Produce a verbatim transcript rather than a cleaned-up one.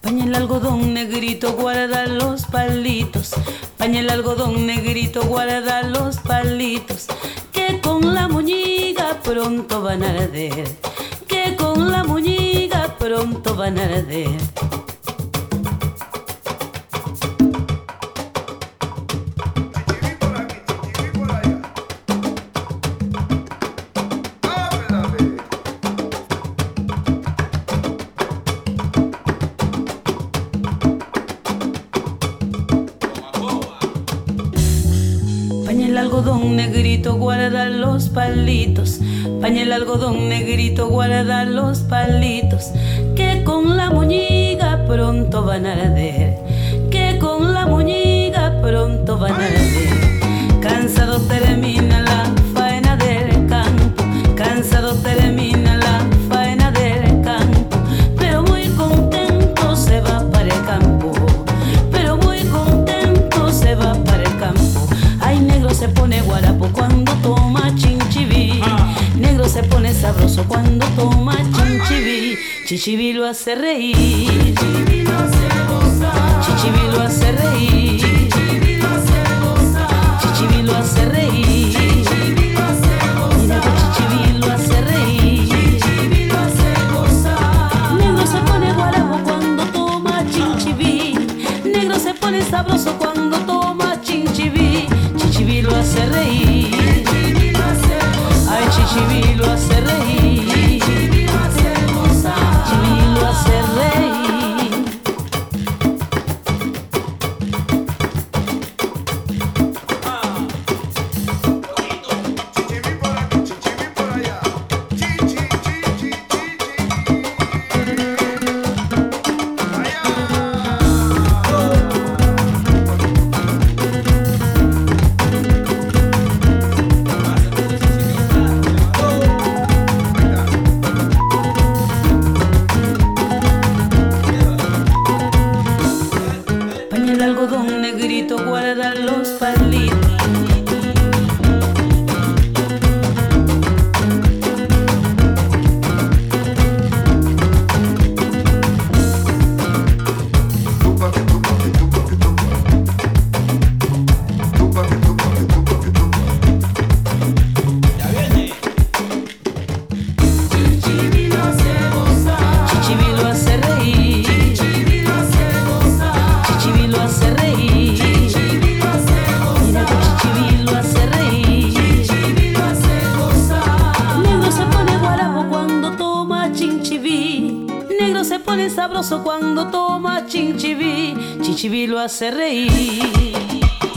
Paña el algodón negrito, guarda los palitos. Paña el algodón negrito, guarda los palitos. Que con la moñiga pronto van a arder. Que con la moñiga pronto van a arder. Paña el algodón negrito, guarda los palitos. Paña el algodón negrito, guarda los palitos. Que con la moñiga pronto van a arder. Que con la moñiga pronto van a arder. Cansado termina la faena del campo. Cansado termina la faena del campo. Pero muy contento se va para el campo. Pero muy contento se va para el campo. Ay, negro se pone guarapo cuando toma chinchiví. Negro se pone sabroso cuando toma chinchiví. Chichiví lo hace reír. Chichiví lo hace gozar. Chichiví lo hace reír. Chichiví lo hace gozar. Chichiví lo hace reír. Chichiví lo hace gozar. Mira que chichiví lo hace reír. Chichiví lo hace gozar. Negro se pone guarapo cuando toma chinchiví. Negro se pone sabroso cuando toma chinchiví. Chichiví lo hace reír. Chichiví lo hace gozar. Ay, chichiví lo hace reír. Chichiví lo hace gozar. Chichiví lo hace reír. Paña el algodón negrito, guarda los palitos. Chichiví lo hace gozar. Chichiví lo hace reír. Chichiví lo hace gozar. Chichiví lo hace reír. Chichiví lo hace gozar. Mira que chichiví lo hace reír. Chichiví lo hace gozar. Negro se pone guarapo cuando toma chinchiví. Negro se pone sabroso cuando toma chinchiví. Chichiví lo hace reír.